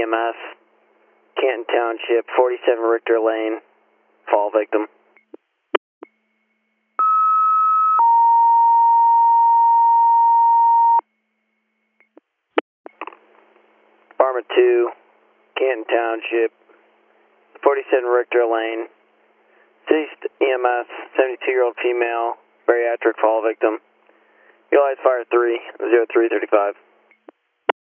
EMS, Canton Township, 47 Richter Lane, fall victim. Department 2, Canton Township, 47 Richter Lane, deceased EMS, 72-year-old female, bariatric fall victim. Utilize fire 3, 0335.